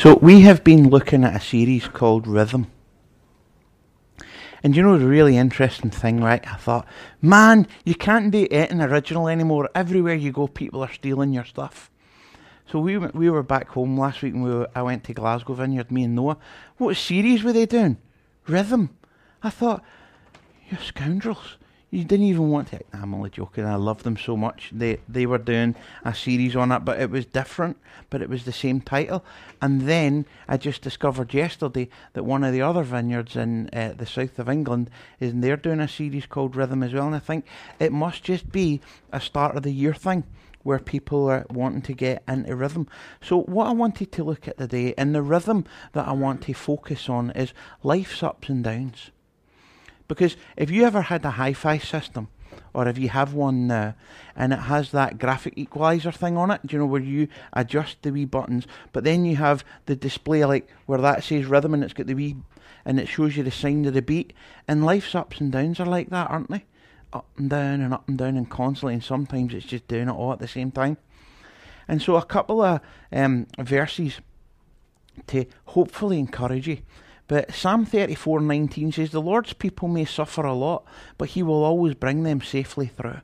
So we have been looking at a series called Rhythm. And you know the really interesting thing, right? I thought, man, you can't do anything original anymore. Everywhere you go, people are stealing your stuff. So we were back home last week and I went to Glasgow Vineyard, me and Noah. What series were they doing? Rhythm. I thought, you scoundrels. You didn't even want to... I'm only joking. I love them so much. They were doing a series on it, but it was different. But it was the same title. And then I just discovered yesterday that one of the other vineyards in the south of England they're doing a series called Rhythm as well. And I think it must just be a start of the year thing where people are wanting to get into rhythm. So what I wanted to look at today, and the rhythm that I want to focus on, is life's ups and downs. Because if you ever had a hi-fi system, or if you have one now, and it has that graphic equalizer thing on it, you know, where you adjust the wee buttons, but then you have the display like where that says rhythm and it's got the wee, and it shows you the sign of the beat, and life's ups and downs are like that, aren't they? Up and down and constantly, and sometimes it's just doing it all at the same time. And so a couple of verses to hopefully encourage you. But Psalm 34:19 says, the Lord's people may suffer a lot, but he will always bring them safely through.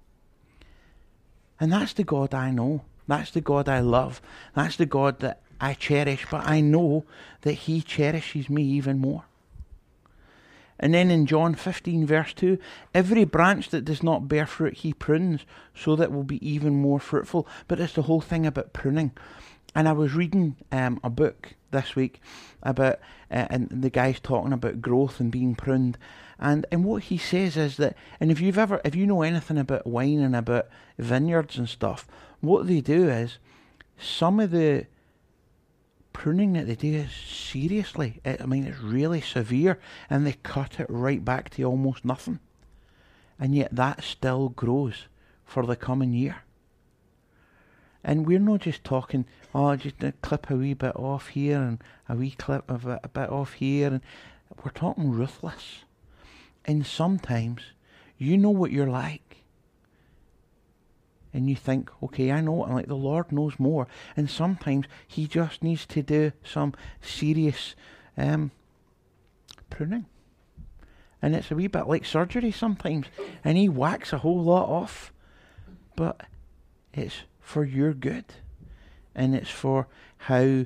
And that's the God I know. That's the God I love. That's the God that I cherish, but I know that he cherishes me even more. And then in John 15 verse 2, every branch that does not bear fruit he prunes, so that it will be even more fruitful. But it's the whole thing about pruning. And I was reading a book this week about, and the guy's talking about growth and being pruned. And what he says is that, and if you know anything about wine and about vineyards and stuff, what they do is, some of the pruning that they do is seriously, it's really severe, and they cut it right back to almost nothing. And yet that still grows for the coming year. And we're not just talking, just a clip a wee bit off here and a wee clip of a bit off here. And we're talking ruthless. And sometimes you know what you're like. And you think, okay, I know what I'm like. The Lord knows more. And sometimes he just needs to do some serious pruning. And it's a wee bit like surgery sometimes. And he whacks a whole lot off. But it's for your good, and it's for how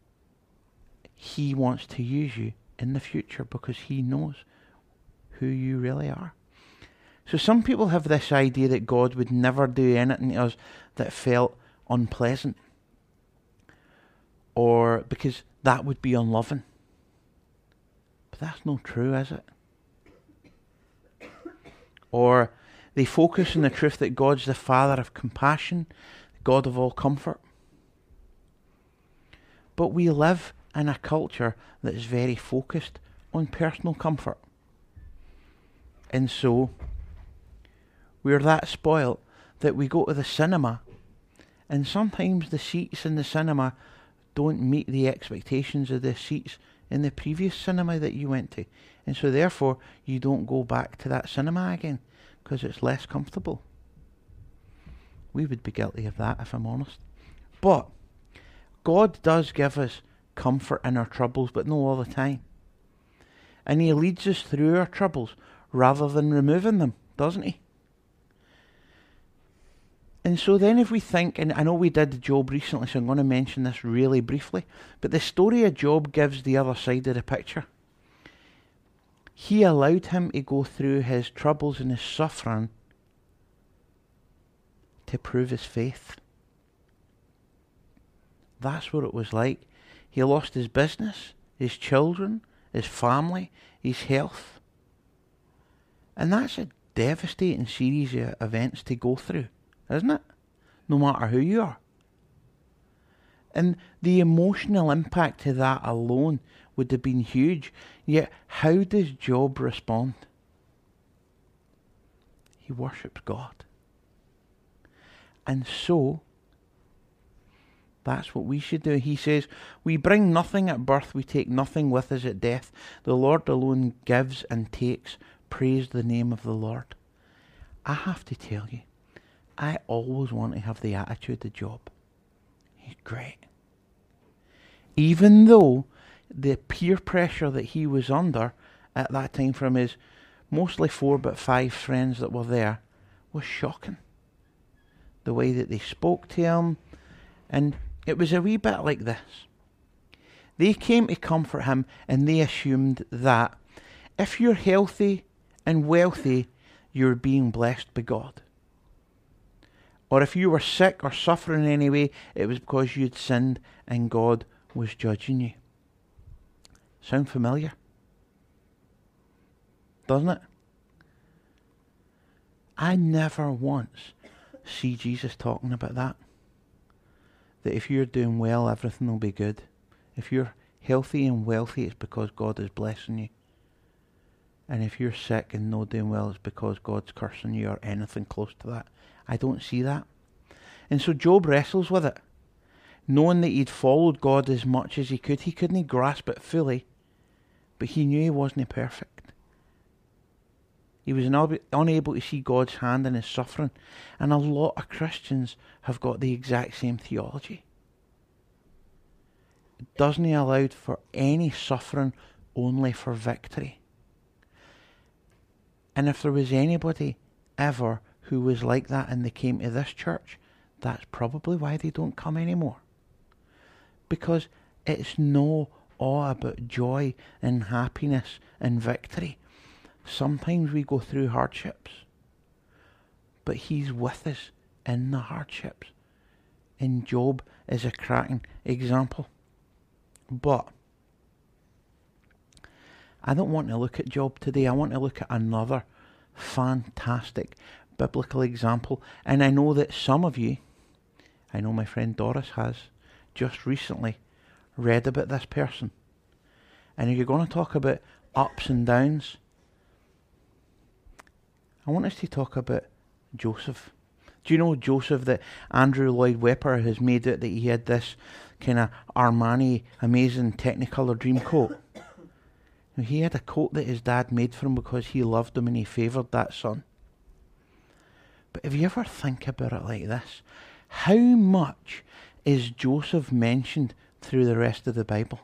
he wants to use you in the future, because he knows who you really are. So some people have this idea that God would never do anything to us that felt unpleasant, or because that would be unloving. But that's not true, is it? Or they focus on the truth that God's the Father of compassion, God of all comfort. But we live in a culture that is very focused on personal comfort. And so we're that spoilt that we go to the cinema, and sometimes the seats in the cinema don't meet the expectations of the seats in the previous cinema that you went to. And so therefore you don't go back to that cinema again because it's less comfortable. We would be guilty of that, if I'm honest. But God does give us comfort in our troubles, but not all the time. And he leads us through our troubles rather than removing them, doesn't he? And so then if we think, and I know we did Job recently, so I'm going to mention this really briefly, but the story of Job gives the other side of the picture. He allowed him to go through his troubles and his suffering to prove his faith. That's what it was like. He lost his business, his children, his family, his health. And that's a devastating series of events to go through, isn't it? No matter who you are. And the emotional impact of that alone would have been huge. Yet, how does Job respond? He worships God. And so, that's what we should do. He says, we bring nothing at birth, we take nothing with us at death. The Lord alone gives and takes. Praise the name of the Lord. I have to tell you, I always want to have the attitude of Job. He's great. even though the peer pressure that he was under at that time from his mostly 4 but 5 friends that were there was shocking. The way that they spoke to him, and it was a wee bit like this. They came to comfort him, and they assumed that if you're healthy and wealthy, you're being blessed by God. Or if you were sick or suffering in any way, it was because you'd sinned and God was judging you. Sound familiar? Doesn't it? I never once see Jesus talking about that. That if you're doing well, everything will be good. If you're healthy and wealthy, it's because God is blessing you. And if you're sick and not doing well, it's because God's cursing you or anything close to that. I don't see that. And so Job wrestles with it. Knowing that he'd followed God as much as he could. He couldn't grasp it fully. But he knew he wasn't perfect. He was unable to see God's hand in his suffering. And a lot of Christians have got the exact same theology. Doesn't he allow for any suffering, only for victory? And if there was anybody ever who was like that and they came to this church, that's probably why they don't come anymore. Because it's no all about joy and happiness and victory. Sometimes we go through hardships, but he's with us in the hardships. And Job is a cracking example. But I don't want to look at Job today. I want to look at another fantastic biblical example. And I know that some of you, I know my friend Doris has, just recently read about this person. And if you're going to talk about ups and downs, I want us to talk about Joseph. Do you know Joseph, that Andrew Lloyd Webber has made it that he had this kind of Armani amazing Technicolor dream coat? He had a coat that his dad made for him because he loved him and he favoured that son. But if you ever think about it like this, how much is Joseph mentioned through the rest of the Bible?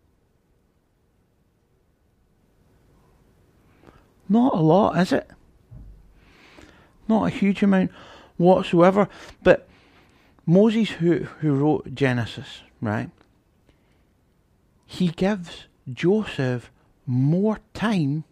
Not a lot, is it? Not a huge amount whatsoever. But Moses, who wrote Genesis, right? He gives Joseph more time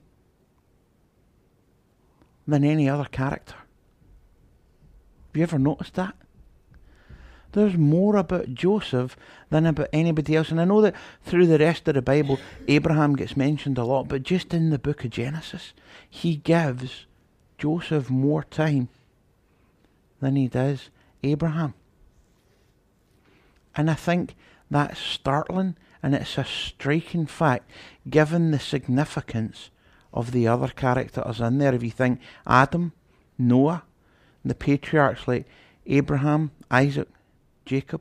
than any other character. Have you ever noticed that? There's more about Joseph than about anybody else. And I know that through the rest of the Bible, Abraham gets mentioned a lot, but just in the book of Genesis, he gives Joseph more time than he does Abraham. And I think that's startling, and it's a striking fact, given the significance of the other characters in there. If you think Adam, Noah, the patriarchs like Abraham, Isaac, Jacob.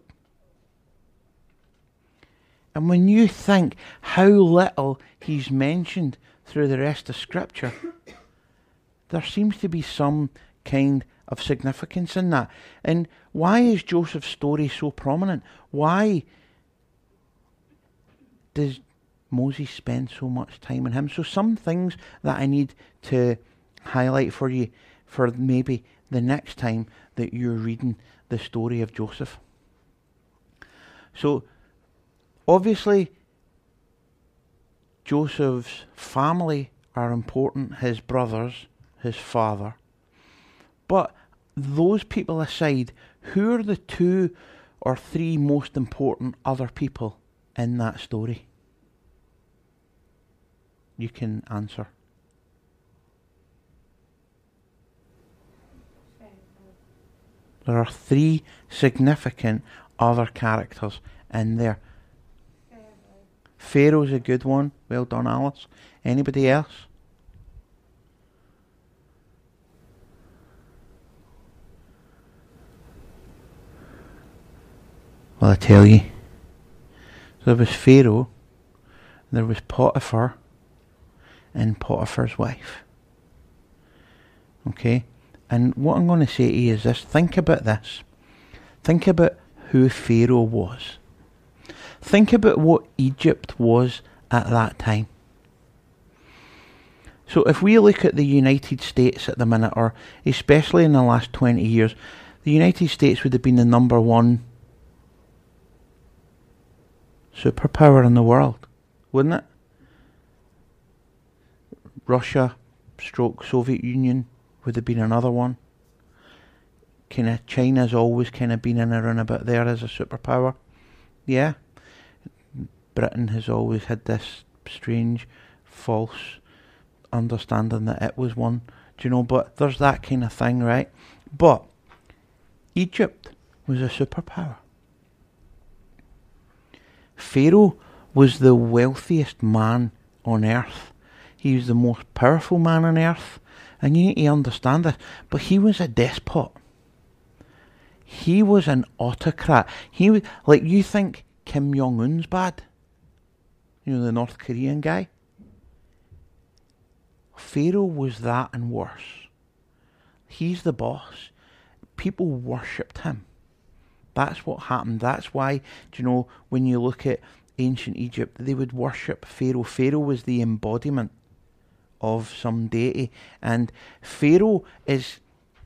And when you think how little he's mentioned through the rest of Scripture, there seems to be some kind of significance in that. And why is Joseph's story so prominent? Why does Moses spend so much time on him? So some things that I need to highlight for you for maybe the next time that you're reading the story of Joseph. So obviously Joseph's family are important, his brothers, his father. But those people aside, who are the 2 or 3 most important other people in that story? You can answer. There are 3 significant other characters in there. Pharaoh's a good one. Well done, Alice. Anybody else? Well, I tell you. There was Pharaoh, there was Potiphar, and Potiphar's wife. Okay? And what I'm going to say to you is this. Think about this. Think about who Pharaoh was. Think about what Egypt was at that time. So if we look at the United States at the minute, or especially in the last 20 years, the United States would have been the number one superpower in the world, wouldn't it? Russia, stroke Soviet Union would have been another one. Kind of China's always kind of been in around about there as a superpower. Yeah. Britain has always had this strange, false understanding that it was one. Do you know? But there's that kind of thing, right? But Egypt was a superpower. Pharaoh was the wealthiest man on earth. He was the most powerful man on earth. And you need to understand this. But he was a despot. He was an autocrat. He was, like, you think Kim Jong-un's bad? You know, the North Korean guy? Pharaoh was that and worse. He's the boss. People worshipped him. That's what happened. That's why, do you know, when you look at ancient Egypt, they would worship Pharaoh. Pharaoh was the embodiment of some deity. And Pharaoh has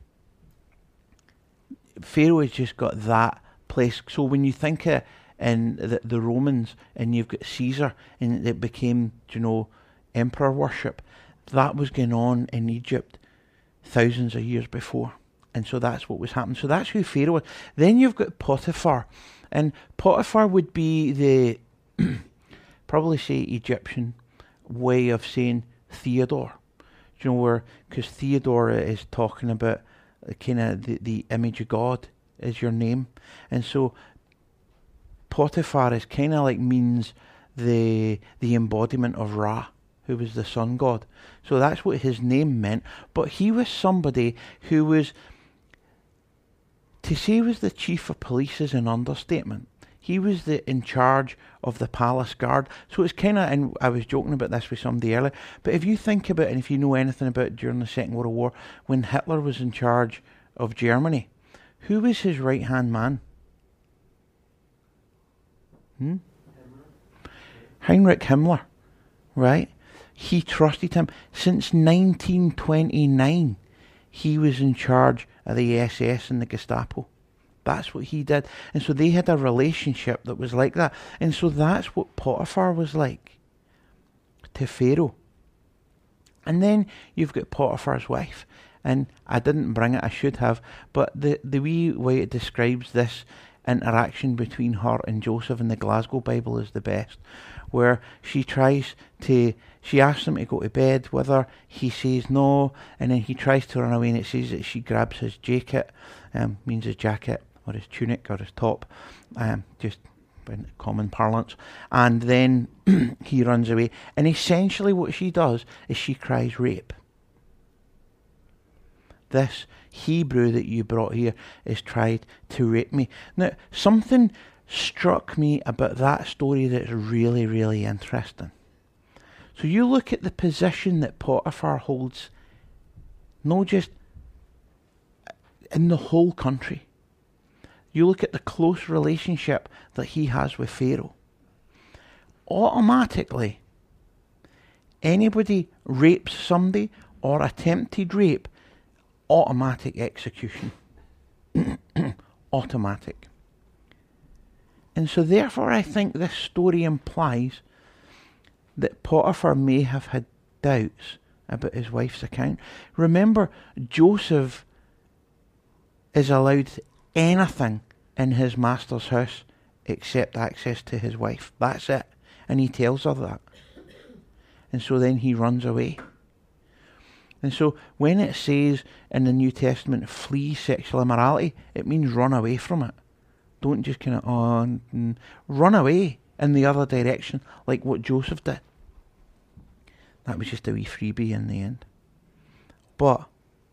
just got that place. So when you think of in the Romans, and you've got Caesar, and it became, do you know, emperor worship, that was going on in Egypt thousands of years before. And so that's what was happening. So that's who Pharaoh was. Then you've got Potiphar. And Potiphar would be the, probably say Egyptian way of saying Theodore. Do you know where, because Theodore is talking about kind of the image of God is your name. And so Potiphar is kind of like means the embodiment of Ra, who was the sun god. So that's what his name meant. But he was somebody who was, to say he was the chief of police is an understatement. He was in charge of the palace guard. So it's kind of, and I was joking about this with somebody earlier, but if you think about it, and if you know anything about during the Second World War, when Hitler was in charge of Germany, who was his right-hand man? Heinrich Himmler, right? He trusted him. Since 1929, he was in charge of the SS and the Gestapo. That's what he did. And so they had a relationship that was like that. And so that's what Potiphar was like to Pharaoh. And then you've got Potiphar's wife. And I didn't bring it, I should have. But the wee way it describes this interaction between her and Joseph in the Glasgow Bible is the best, where she asks him to go to bed with her, he says no, and then he tries to run away, and it says that she grabs his jacket, means his jacket, or his tunic, or his top, just in common parlance, and then he runs away, and essentially what she does is she cries rape. This Hebrew that you brought here is tried to rape me. Now, something struck me about that story that's really, really interesting. So you look at the position that Potiphar holds, not just in the whole country. You look at the close relationship that he has with Pharaoh. Automatically, anybody rapes somebody or attempted rape, automatic execution. Automatic. And so therefore I think this story implies that Potiphar may have had doubts about his wife's account. Remember, Joseph is allowed anything in his master's house except access to his wife. That's it. And he tells her that. And so then he runs away. And so when it says in the New Testament, flee sexual immorality, it means run away from it. Don't just kind of run away in the other direction like what Joseph did. That was just a wee freebie in the end. But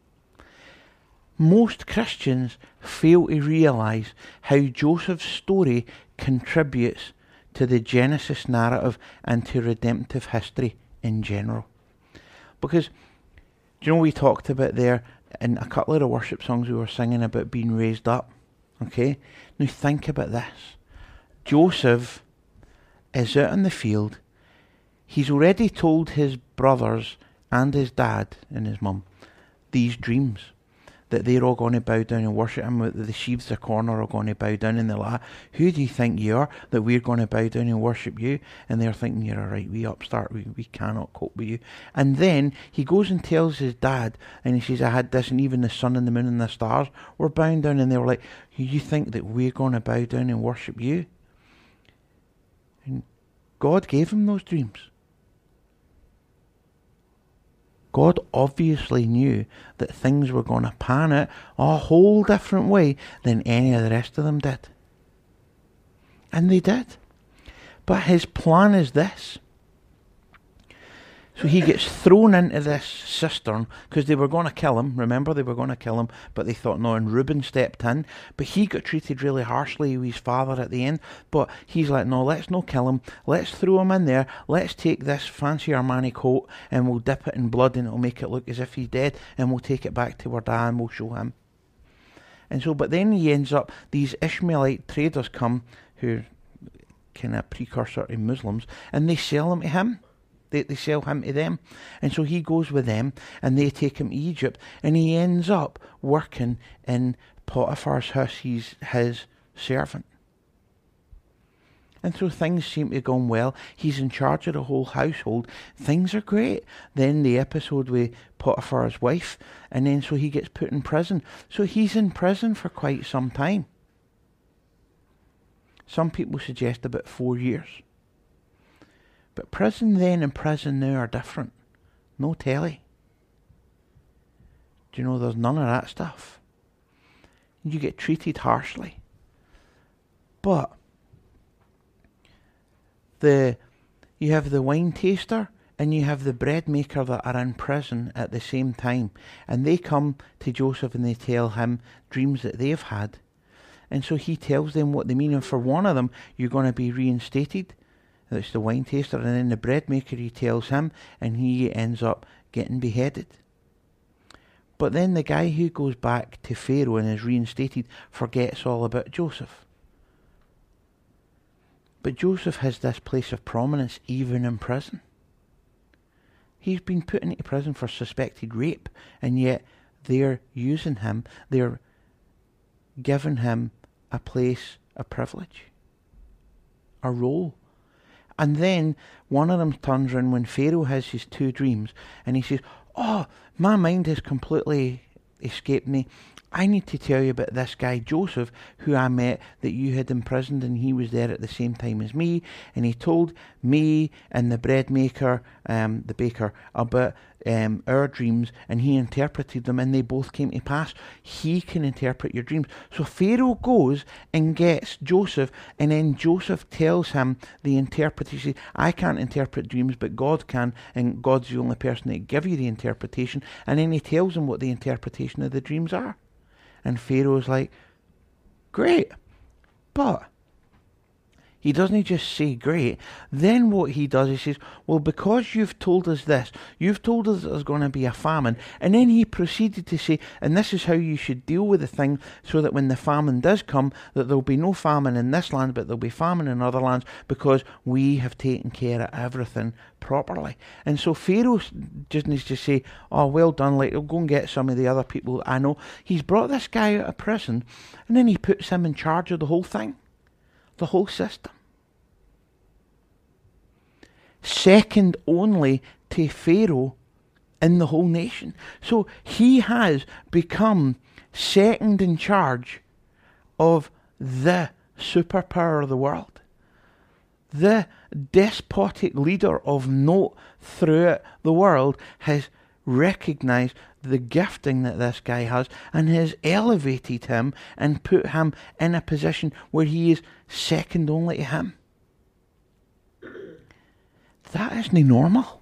most Christians fail to realise how Joseph's story contributes to the Genesis narrative and to redemptive history in general. Because, do you know, we talked about there in a couple of the worship songs we were singing about being raised up. Okay? Now think about this. Joseph is out in the field. He's already told his brothers and his dad and his mum these dreams, that they're all going to bow down and worship him, that the sheaves of corn are all going to bow down, and they're like, who do you think you are that we're going to bow down and worship you? And they're thinking, you're a right wee upstart, we cannot cope with you. And then he goes and tells his dad, and he says, I had this, and even the sun and the moon and the stars were bowing down, and they were like, you think that we're going to bow down and worship you? And God gave him those dreams. God obviously knew that things were going to pan out a whole different way than any of the rest of them did. And they did. But his plan is this. So he gets thrown into this cistern because they were going to kill him. Remember, they were going to kill him, but they thought no, and Reuben stepped in. But he got treated really harshly with his father at the end. But he's like, no, let's not kill him. Let's throw him in there. Let's take this fancy Armani coat and we'll dip it in blood and it'll make it look as if he's dead, and we'll take it back to our dad and we'll show him. And so, but then he ends up, these Ishmaelite traders come, who are kind of precursor to Muslims, and they sell him to him. They sell him to them. And so he goes with them and they take him to Egypt, and he ends up working in Potiphar's house. He's his servant. And so things seem to be going well. He's in charge of the whole household. Things are great. Then the episode with Potiphar's wife, and then so he gets put in prison. So he's in prison for quite some time. Some people suggest about 4 years. But prison then and prison now are different. No telly. Do you know there's none of that stuff? You get treated harshly. But you have the wine taster and you have the bread maker that are in prison at the same time. And they come to Joseph and they tell him dreams that they've had. And so he tells them what they mean. And for one of them, you're going to be reinstated. That's the wine taster. And then the bread maker, he tells him, and he ends up getting beheaded. But then the guy who goes back to Pharaoh and is reinstated forgets all about Joseph. But Joseph has this place of prominence even in prison. He's been put into prison for suspected rape, and yet they're using him. They're giving him a place of privilege, a role. And then one of them turns around when Pharaoh has his 2 dreams, and he says, oh, my mind has completely escaped me. I need to tell you about this guy Joseph, who I met, that you had imprisoned, and he was there at the same time as me, and he told me and the bread maker, the baker, about our dreams, and he interpreted them, and they both came to pass. He can interpret your dreams. So Pharaoh goes and gets Joseph, and then Joseph tells him the interpretation. I can't interpret dreams, but God can, and God's the only person that can give you the interpretation. And then he tells him what the interpretation of the dreams are. And Pharaoh's like, great. But he doesn't just say great. Then what he does, he says, well, because you've told us this, you've told us there's going to be a famine. And then he proceeded to say, and this is how you should deal with the thing, so that when the famine does come, that there'll be no famine in this land, but there'll be famine in other lands, because we have taken care of everything properly. And so Pharaoh just needs to say, oh, well done, like, he'll go and get some of the other people I know. He's brought this guy out of prison, and then he puts him in charge of the whole thing. The whole system. Second only to Pharaoh in the whole nation. So he has become second in charge of the superpower of the world. The despotic leader of note throughout the world has recognized the gifting that this guy has and has elevated him and put him in a position where he is second only to him. That isn't normal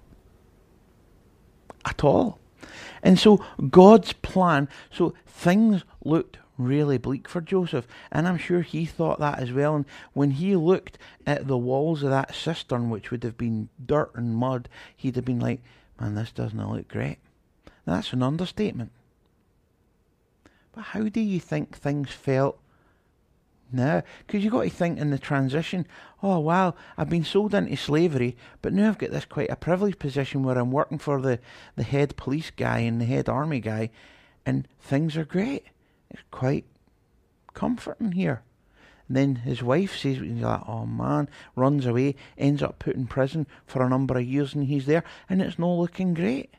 at all. And so God's plan, so things looked really bleak for Joseph, and I'm sure he thought that as well. And when he looked at the walls of that cistern, which would have been dirt and mud, he'd have been like, man, this doesn't look great. Now, that's an understatement. But how do you think things felt No, because you've got to think in the transition, oh wow, I've been sold into slavery, but now I've got this quite a privileged position where I'm working for the head police guy and the head army guy, and things are great. It's quite comforting here. And then his wife says, he's like, oh man, runs away, ends up put in prison for a number of years, and he's there, and it's not looking great.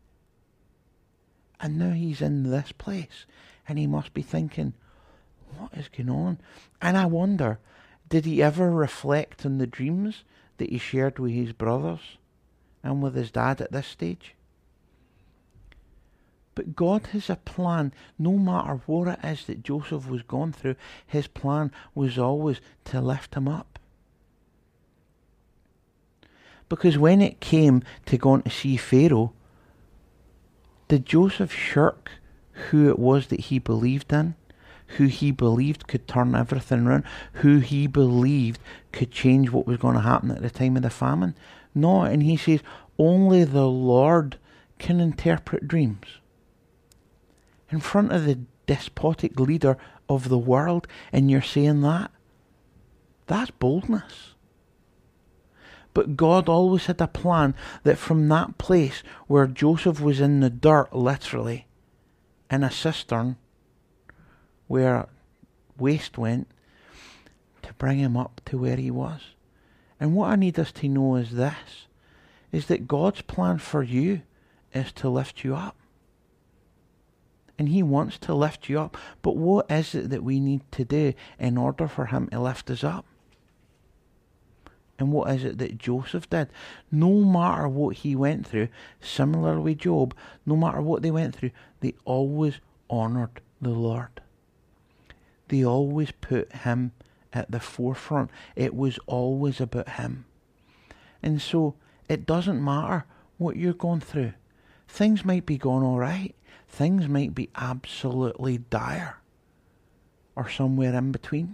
And now he's in this place, and he must be thinking, what is going on? And I wonder, did he ever reflect on the dreams that he shared with his brothers and with his dad at this stage? But God has a plan. No matter what it is that Joseph was going through, his plan was always to lift him up. Because when it came to going to see Pharaoh, did Joseph shirk who it was that he believed in? Who he believed could turn everything around? Who he believed could change what was going to happen at the time of the famine? No, and he says, only the Lord can interpret dreams. In front of the despotic leader of the world, and you're saying that? That's boldness. But God always had a plan that from that place where Joseph was in the dirt, literally, in a cistern, where waste went, to bring him up to where he was. And what I need us to know is this, is that God's plan for you is to lift you up. And he wants to lift you up. But what is it that we need to do in order for him to lift us up? And what is it that Joseph did? No matter what he went through, similar with Job, no matter what they went through, they always honoured the Lord. They always put him at the forefront. It was always about him. And so it doesn't matter what you're going through. Things might be going all right. Things might be absolutely dire. Or somewhere in between.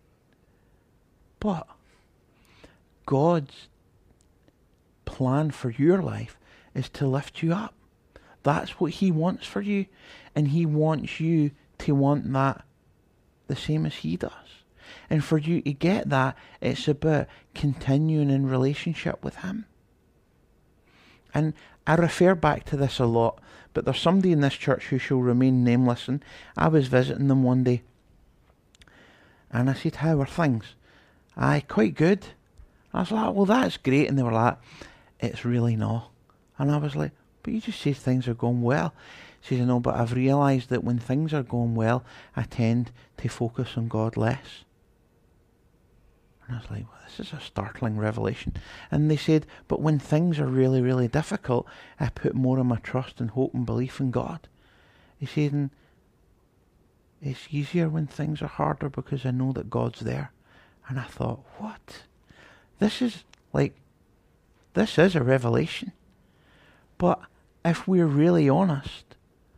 But God's plan for your life is to lift you up. That's what he wants for you. And he wants you to want that the same as he does. And for you to get that, it's about continuing in relationship with him. And I refer back to this a lot, but there's somebody in this church who shall remain nameless, and I was visiting them one day, and I said, how are things? Aye, quite good. I was like, well, that's great. And they were like, it's really not. And I was like, but you just say things are going well. She says, no, but I've realised that when things are going well, I tend to focus on God less. And I was like, well, this is a startling revelation. And they said, but when things are really, really difficult, I put more of my trust and hope and belief in God. He said, and it's easier when things are harder because I know that God's there. And I thought, what? This is a revelation. But if we're really honest,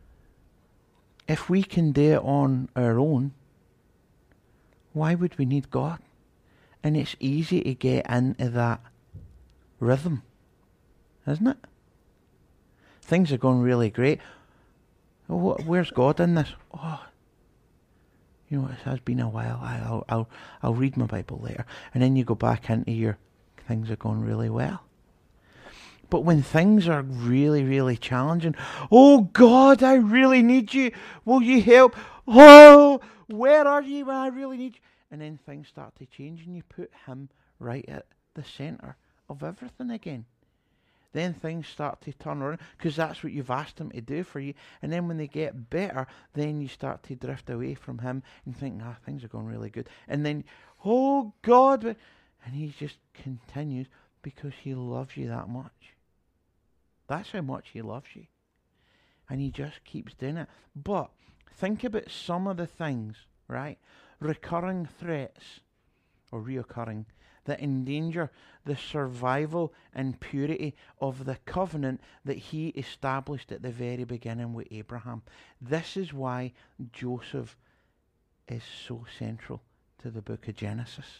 if we can do it on our own, why would we need God? And it's easy to get into that rhythm, isn't it? Things are going really great. Oh, where's God in this? Oh, you know, it has been a while. I'll read my Bible later. And then you go back into your things are going really well. But when things are really, really challenging, oh God, I really need you. Will you help? Oh, where are you when I really need you? And then things start to change and you put him right at the centre of everything again. Then things start to turn around because that's what you've asked him to do for you. And then when they get better, then you start to drift away from him and think, things are going really good. And then, oh God, and he just continues because he loves you that much. That's how much he loves you. And he just keeps doing it. But think about some of the things, right? Recurring threats, or reoccurring, that endanger the survival and purity of the covenant that he established at the very beginning with Abraham. This is why Joseph is so central to the book of Genesis.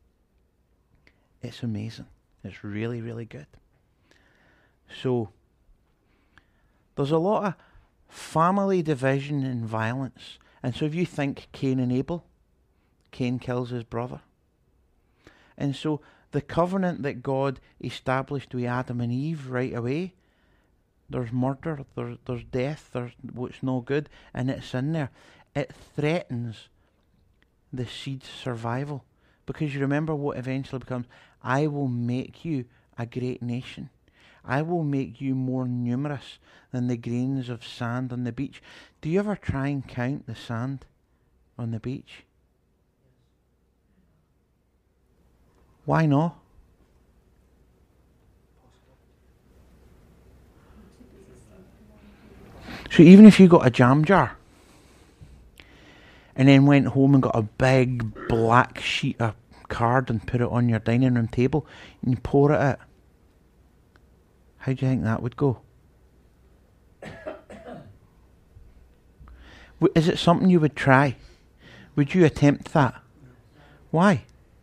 It's amazing. It's really, really good. So, there's a lot of family division and violence. And so if you think Cain and Abel, Cain kills his brother. And so the covenant that God established with Adam and Eve right away, there's murder, there's death, there's what's no good, and it's in there. It threatens the seed's survival. Because you remember what eventually becomes, I will make you a great nation. I will make you more numerous than the grains of sand on the beach. Do you ever try and count the sand on the beach? Why not? So even if you got a jam jar and then went home and got a big black sheet of card and put it on your dining room table and you pour it out, how do you think that would go? Is it something you would try? Would you attempt that? Why?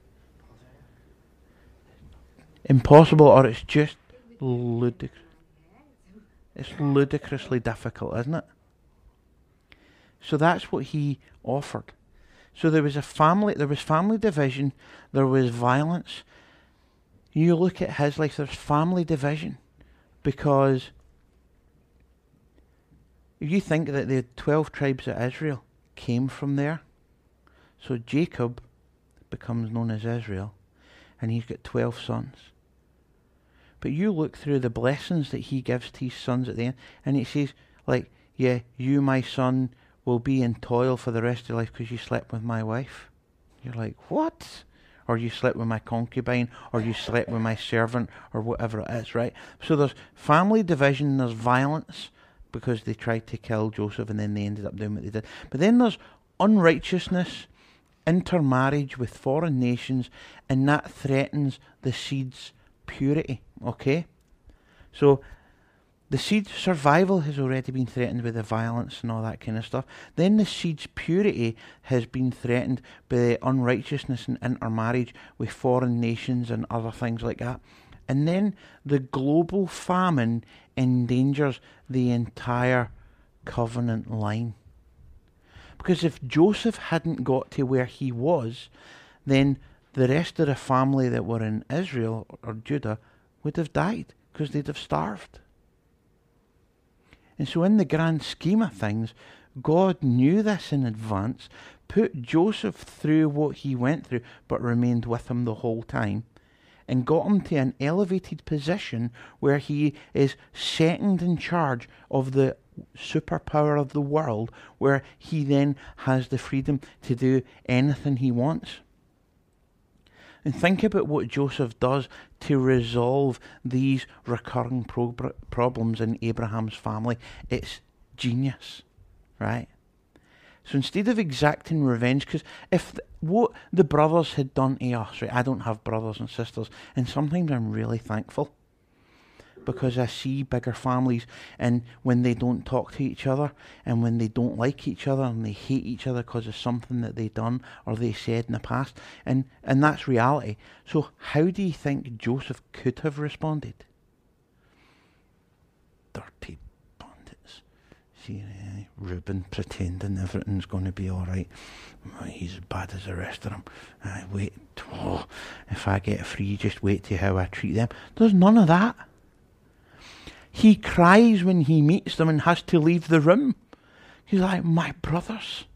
Impossible, or it's just ludicrous. It's ludicrously difficult, isn't it? So that's what he offered. So there was family division, there was violence. You look at his life, there's family division. Because if you think that the 12 tribes of Israel came from there, so Jacob becomes known as Israel, and he's got 12 sons. But you look through the blessings that he gives to his sons at the end, and it says, like, yeah, you, my son, will be in toil for the rest of your life because you slept with my wife. You're like, what? Or you slept with my concubine, or you slept with my servant, or whatever it is, right? So there's family division, there's violence, because they tried to kill Joseph and then they ended up doing what they did. But then there's unrighteousness, intermarriage with foreign nations, and that threatens the seed's purity, okay? So the seed's survival has already been threatened with the violence and all that kind of stuff. Then the seed's purity has been threatened by the unrighteousness and intermarriage with foreign nations and other things like that. And then the global famine endangers the entire covenant line. Because if Joseph hadn't got to where he was, then the rest of the family that were in Israel or Judah would have died because they'd have starved. And so in the grand scheme of things, God knew this in advance, put Joseph through what he went through, but remained with him the whole time, and got him to an elevated position where he is second in charge of the superpower of the world, where he then has the freedom to do anything he wants. And think about what Joseph does to resolve these recurring problems in Abraham's family. It's genius, right? So instead of exacting revenge, because if what the brothers had done to us, right? I don't have brothers and sisters, and sometimes I'm really thankful because I see bigger families, and when they don't talk to each other, and when they don't like each other, and they hate each other because of something that they done or they said in the past, and that's reality. So how do you think Joseph could have responded? Dirty bandits. See, Reuben pretending everything's going to be all right. He's as bad as the rest of them. Wait, if I get free, just wait to how I treat them. There's none of that. He cries when he meets them and has to leave the room. He's like, my brothers.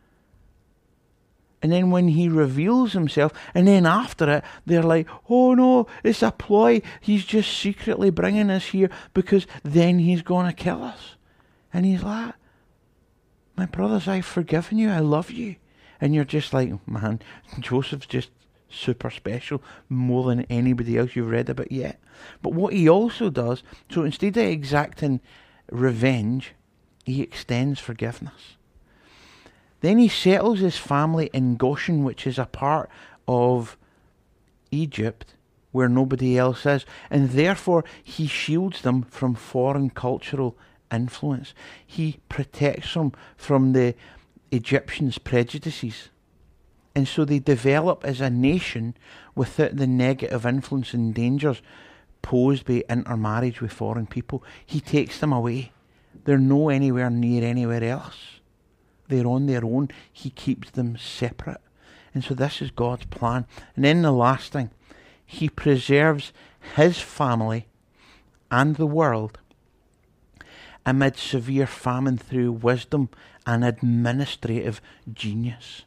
And then when he reveals himself, and then after it, they're like, oh no, it's a ploy. He's just secretly bringing us here because then he's going to kill us. And he's like, my brothers, I've forgiven you. I love you. And you're just like, man, Joseph's just super special, more than anybody else you've read about yet. But what he also does, so instead of exacting revenge, he extends forgiveness. Then he settles his family in Goshen, which is a part of Egypt where nobody else is, and therefore he shields them from foreign cultural influence. He protects them from the Egyptians' prejudices. And so they develop as a nation without the negative influence and dangers posed by intermarriage with foreign people. He takes them away. They're no anywhere near anywhere else. They're on their own. He keeps them separate. And so this is God's plan. And then the last thing, he preserves his family and the world amid severe famine through wisdom and administrative genius.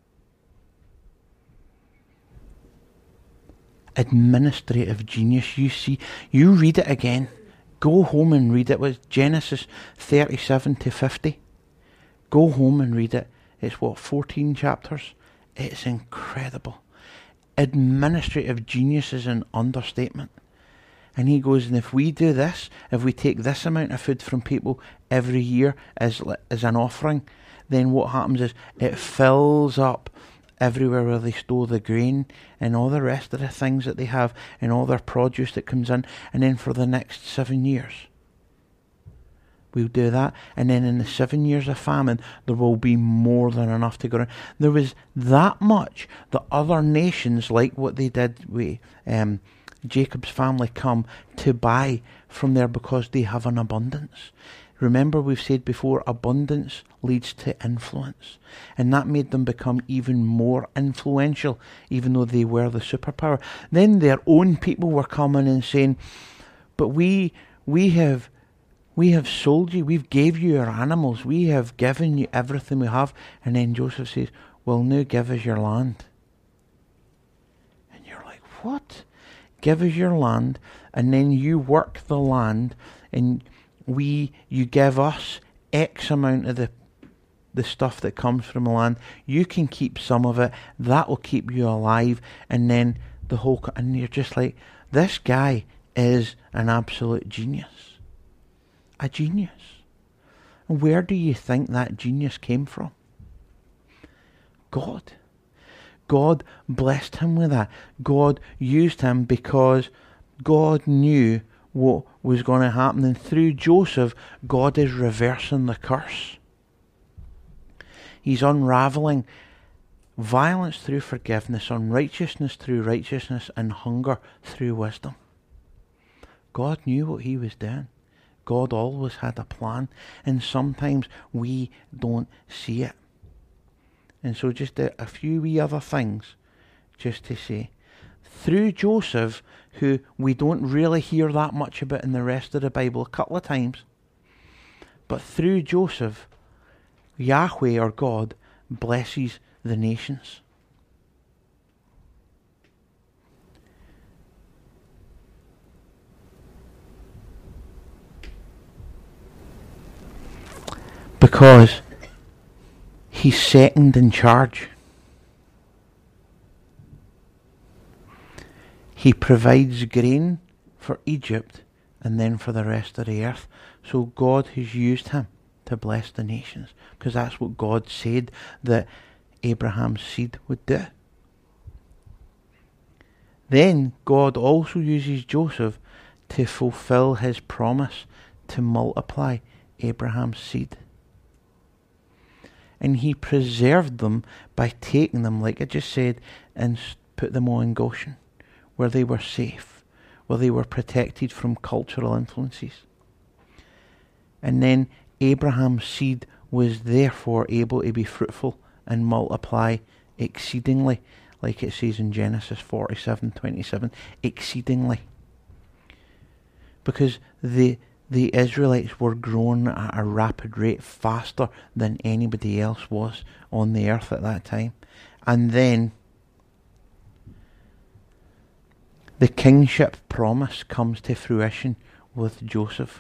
Administrative genius. You see, you read it again. Go home and read it. It was Genesis 37 to 50. Go home and read it. It's 14 chapters? It's incredible. Administrative genius is an understatement. And he goes, and if we do this, if we take this amount of food from people every year as an offering, then what happens is it fills up everywhere where they store the grain and all the rest of the things that they have and all their produce that comes in. And then for the next 7 years, we'll do that. And then in the 7 years of famine, there will be more than enough to go around. There was that much that other nations, like what they did with Jacob's family, come to buy from there because they have an abundance. Remember, we've said before, abundance leads to influence. And that made them become even more influential, even though they were the superpower. Then their own people were coming and saying, but we have sold you, we've gave you your animals, we have given you everything we have. And then Joseph says, well, now give us your land. And you're like, what? Give us your land, and then you work the land, and you give us X amount of the stuff that comes from the land. You can keep some of it. That will keep you alive. And then and you're just like, this guy is an absolute genius. A genius. And where do you think that genius came from? God. God blessed him with that. God used him because God knew what was going to happen. And through Joseph, God is reversing the curse. He's unraveling violence through forgiveness, unrighteousness through righteousness, and hunger through wisdom. God knew what he was doing. God always had a plan, and sometimes we don't see it. And so just a few wee other things just to say. Through Joseph, who we don't really hear that much about in the rest of the Bible, a couple of times, but through Joseph, Yahweh or God blesses the nations. Because he's second in charge. He provides grain for Egypt and then for the rest of the earth. So God has used him to bless the nations, because that's what God said that Abraham's seed would do. Then God also uses Joseph to fulfill his promise to multiply Abraham's seed. And he preserved them by taking them, like I just said, and put them all in Goshen, where they were safe, where they were protected from cultural influences. And then Abraham's seed was therefore able to be fruitful and multiply exceedingly, like it says in Genesis 47:27, exceedingly. Because the Israelites were growing at a rapid rate, faster than anybody else was on the earth at that time. And then the kingship promise comes to fruition with Joseph.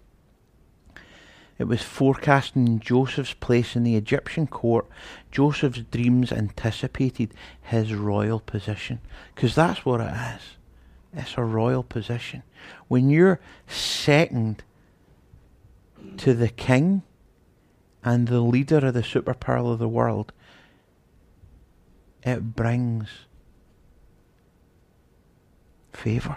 It was forecasting Joseph's place in the Egyptian court. Joseph's dreams anticipated his royal position, because that's what it is. It's a royal position. When you're second to the king and the leader of the superpower of the world, it brings favour.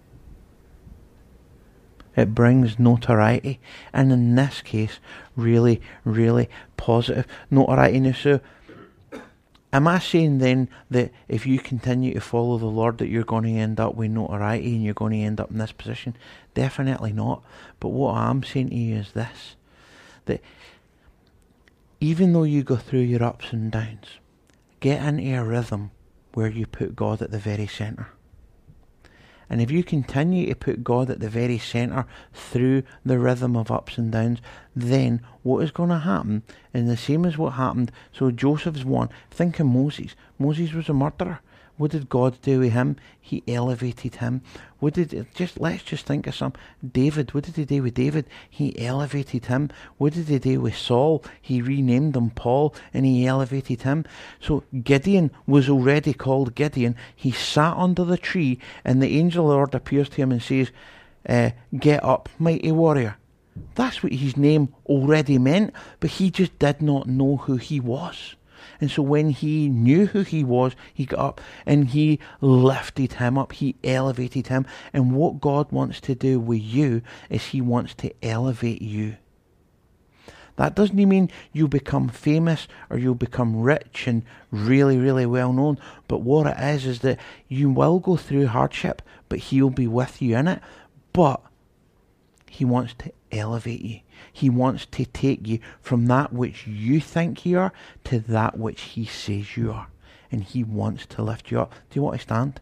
It brings notoriety, and in this case, really, really positive notoriety. Now, so, am I saying then that if you continue to follow the Lord that you're going to end up with notoriety and you're going to end up in this position? Definitely not. But what I'm saying to you is this, that even though you go through your ups and downs, get into a rhythm where you put God at the very centre. And if you continue to put God at the very centre through the rhythm of ups and downs, then what is going to happen is the same as what happened. So Joseph's one. Think of Moses. Moses was a murderer. What did God do with him? He elevated him. Let's just think of some. David, what did he do with David? He elevated him. What did he do with Saul? He renamed him Paul and he elevated him. So Gideon was already called Gideon. He sat under the tree and the angel of the Lord appears to him and says, get up, mighty warrior. That's what his name already meant, but he just did not know who he was. And so when he knew who he was, he got up and he lifted him up. He elevated him. And what God wants to do with you is he wants to elevate you. That doesn't mean you become famous or you'll become rich and really, really well known. But what it is that you will go through hardship, but he'll be with you in it. But he wants to elevate you. He wants to take you from that which you think you are to that which he says you are. And he wants to lift you up. Do you want to stand?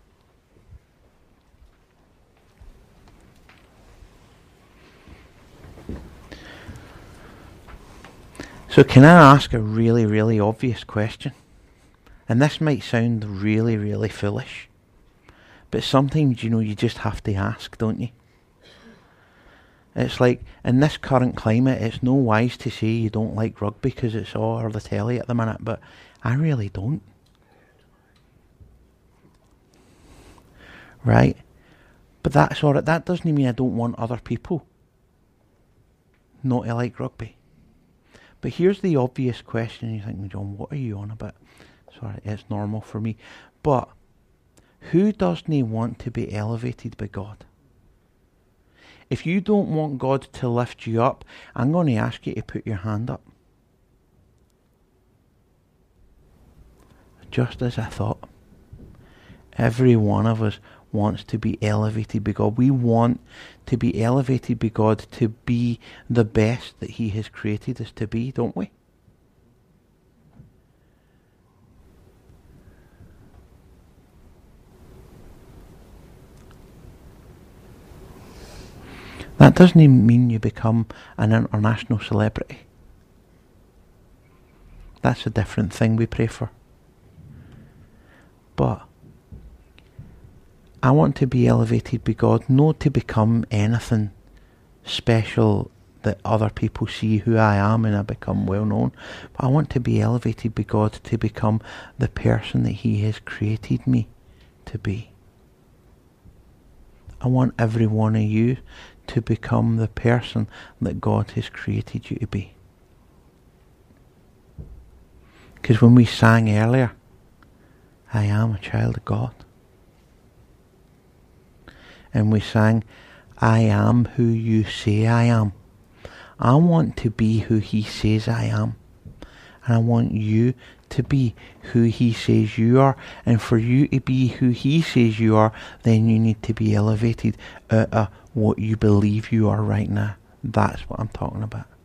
So can I ask a really, really obvious question? And this might sound really, really foolish. But sometimes, you just have to ask, don't you? It's like, in this current climate, it's no wise to say you don't like rugby because it's all over the telly at the minute, but I really don't. Right? But that's alright. That doesn't mean I don't want other people not to like rugby. But here's the obvious question. You think, John, what are you on about? Sorry, it's normal for me. But who doesn't want to be elevated by God? If you don't want God to lift you up, I'm going to ask you to put your hand up. Just as I thought. Every one of us wants to be elevated by God. We want to be elevated by God to be the best that he has created us to be, don't we? That doesn't even mean you become an international celebrity. That's a different thing we pray for. But I want to be elevated by God, not to become anything special that other people see who I am and I become well known. But I want to be elevated by God to become the person that he has created me to be. I want every one of you to become the person that God has created you to be. Because when we sang earlier, I am a child of God. And we sang, I am who you say I am. I want to be who he says I am. And I want you to be who he says you are. And for you to be who he says you are, then you need to be elevated out of what you believe you are right now. That's what I'm talking about.